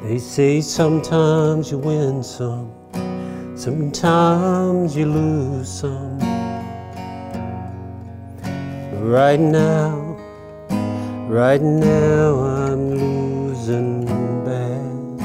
They say sometimes you win some, sometimes you lose some. But right now I'm losing bad.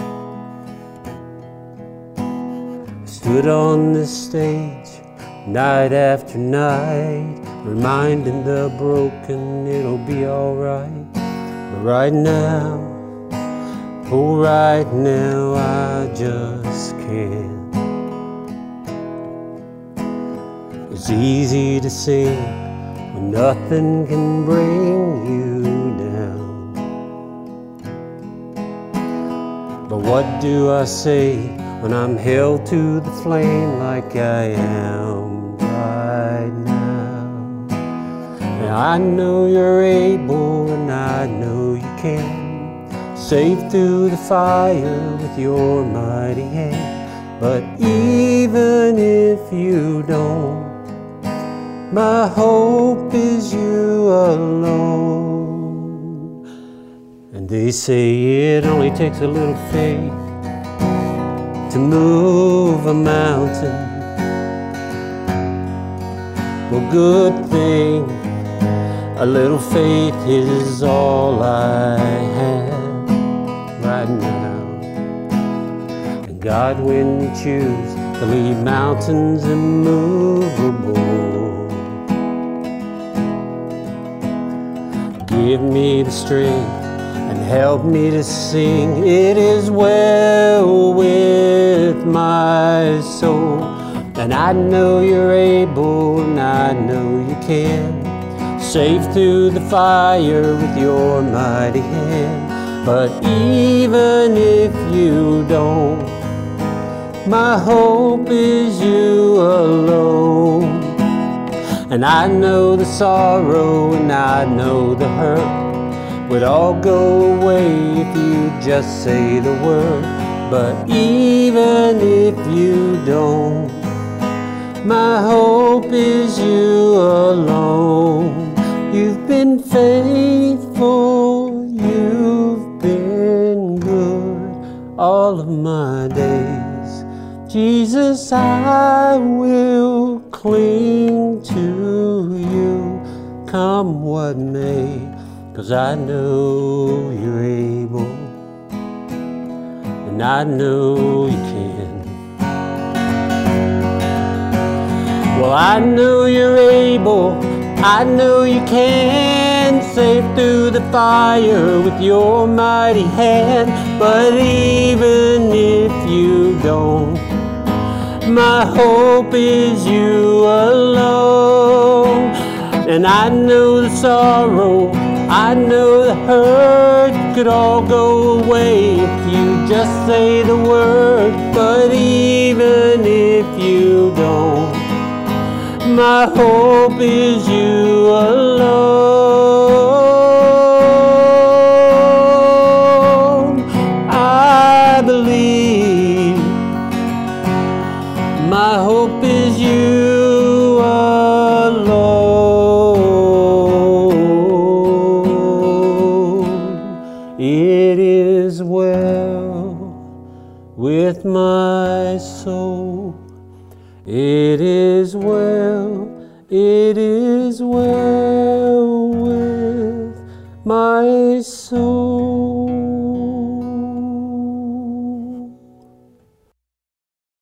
I stood on this stage night after night, reminding the broken it'll be alright. But right now, oh right now I just can't. It's easy to sing when nothing can bring you down. But what do I say when I'm held to the flame like I am right now? And I know you're able and I know you can save through the fire with your mighty hand. But even if you don't, my hope is you alone. And they say it only takes a little faith to move a mountain. Well, good thing a little faith is all I have right now. And God, when you choose to leave mountains immovable, give me the strength and help me to sing, it is well with my soul. And I know you're able and I know you can save through the fire with your mighty hand. But even if you don't, my hope is you alone. And I know the sorrow and I know the hurt would all go away if you just say the word. But even if you don't, my hope is you alone. You've been faithful, you've been good all of my days. Jesus, I will cling to you, come what may, 'cause I know you're able, and I know you can. Well, I know you're able, I know you can save through the fire with your mighty hand. But even if you don't, my hope is you alone. And I know the sorrow, I know the hurt could all go away if you just say the word. But even if you don't, my hope is you alone. I believe my hope is you alone. It is well with my soul. It is well, it is well with my soul.